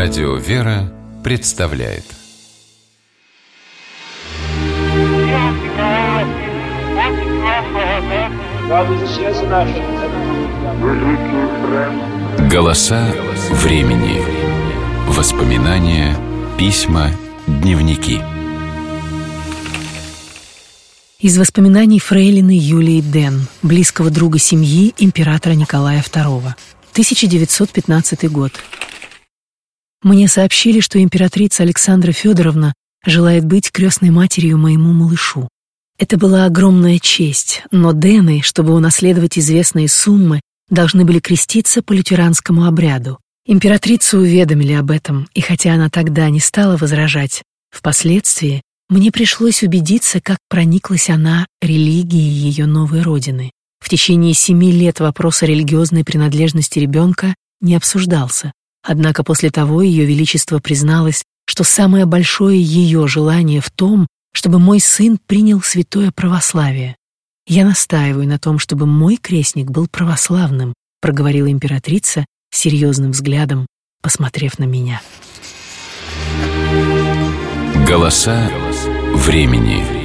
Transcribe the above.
Радио «Вера» представляет. Голоса времени. Воспоминания, письма, дневники. Из воспоминаний фрейлины Юлии Ден, близкого друга семьи императора Николая II. 1915 год. Мне сообщили, что императрица Александра Федоровна желает быть крестной матерью моему малышу. Это была огромная честь, но Дены, чтобы унаследовать известные суммы, должны были креститься по лютеранскому обряду. Императрицу уведомили об этом, и хотя она тогда не стала возражать, впоследствии мне пришлось убедиться, как прониклась она религией ее новой родины. В течение 7 лет вопрос о религиозной принадлежности ребенка не обсуждался. Однако после того Ее Величество призналось, что самое большое ее желание в том, чтобы мой сын принял святое православие. «Я настаиваю на том, чтобы мой крестник был православным», проговорила императрица серьезным взглядом, посмотрев на меня. Голоса времени.